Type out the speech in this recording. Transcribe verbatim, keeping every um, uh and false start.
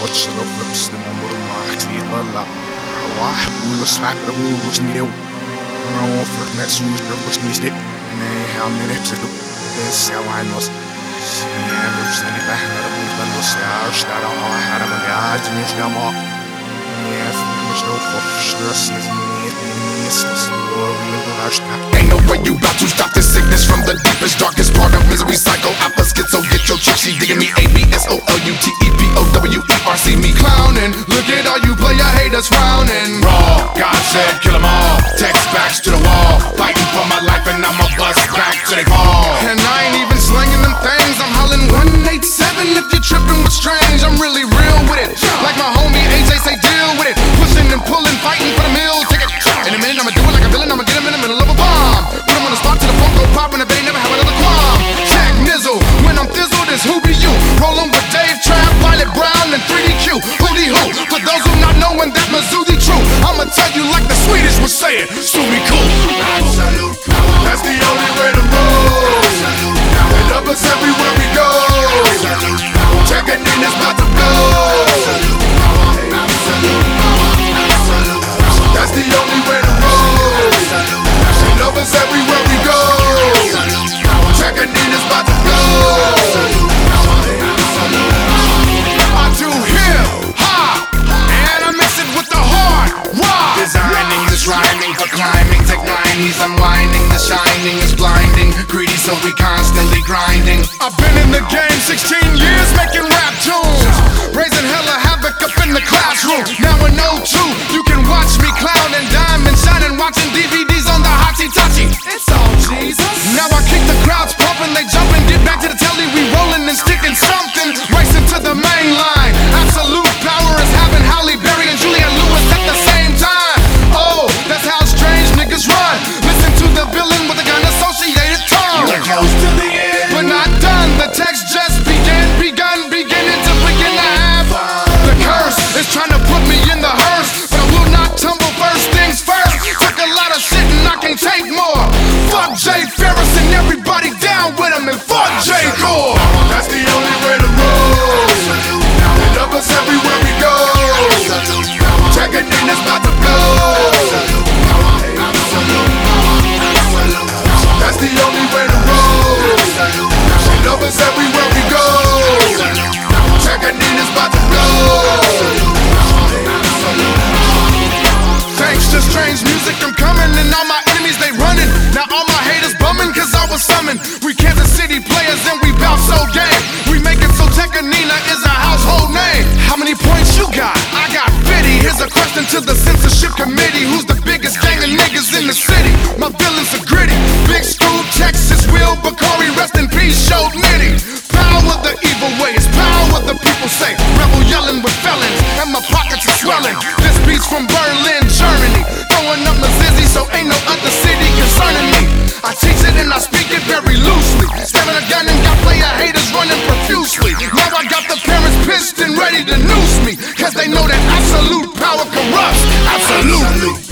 واشرب بس العمر ما كتير طلع واحد ويسمع ابوه وسنيو نوفر ناس ويشرب بس نيستي ناي هم نفسه بس يا وعن وصل سيام بسني بحنا ربي بنوص يا اشترى واحد من قاعد مش جماعة نيف مش نوفر شرس نيت نيس نصور Ain't no way you about to stop this sickness from the deepest, darkest part of misery. Psycho, alpha, schizo, get your chick, she digging me. A B S O L U T E P O W E R C, me clowning. Look at all you player haters frowning. Raw, God said kill them all. Text backs to the wall, fighting for my life and I'ma bust back till they fall. And I ain't even slinging them things, I'm hollering one eight seven if you're tripping with strange. I'm really real with it, like my homie A J say deal with it. Pushing and pulling, fighting for the meal ticket. In a minute I'ma do it like a villain, I'ma get him in the middle of a bomb. Put him on the spot till the phone go pop and the bay never have another qualm. Jack Nizzle, when I'm thizzled it's who be you. Rollin' with Dave Trap, Violet Brown and three D Q. Hootie who, for those who not knowing that Mazzuzi true, I'ma tell you like the Swedish would say it, Sumi cool. Absolute power, that's the only way to roll. They love us everywhere we go. Checking in is about to blow. That's the only way to roll. They love us everywhere we go. Checking in is about to blow. I do hip hop and I mix it with the hard rock. Designing this rhyming for climbing, take nine, he's unwinding. The shining is blinding, greedy so we constantly grinding. I've been in the game sixteen years making rap tunes, raising hella havoc up in the classroom. Now in oh two you can watch me clown and diamond shining, watching D V Ds on the Hotty-Totty. It's all Jesus. Now I keep the crowds pumping, they jumping, get back to the telly, we rolling and sticking something, racing to the main line. Absolute power is having Halle Berry and Julia Lewis at the same time. Oh, that's how strange niggas run. Listen to the villain with the gun associated tongue. We're close to the end, but not done. The text just began, begun, beginning to begin to have. The curse is trying to put me in the hearse, but I will not tumble. First things first. Took a lot of shit and I can't take more. Fuck Jay Ferris and everybody down with him, and fuck Jay Gore. That's the only way to roll. They love us everywhere we go. Checking in is about to blow. That's the only way to roll. They love us everywhere we go. Checking in is about to blow. Thanks to strange music I'm coming, and all my enemies they running. Now all my haters bumming cause I was summoned. We Kansas City players and we bout so game. We make it so Tekanina is a household name. How many points you got? I got fifty. Here's a question to the censorship committee. Who's the biggest gang of niggas in the city? My villains are gritty. Big School, Texas, Will Bakari, rest in peace, showed Nitty. Power the evil way, it's power the people say. Rebel yelling with felons, and my pockets are swelling. This beat's from Berlin, Germany. Throwing up my zizzy, so ain't no other city concerning me. I teach it and I speak it very loosely. Stabbing a gun and got player haters running profusely. Now I got the parents pissed and ready to noose me, cause they know that absolute power corrupts. Absolutely.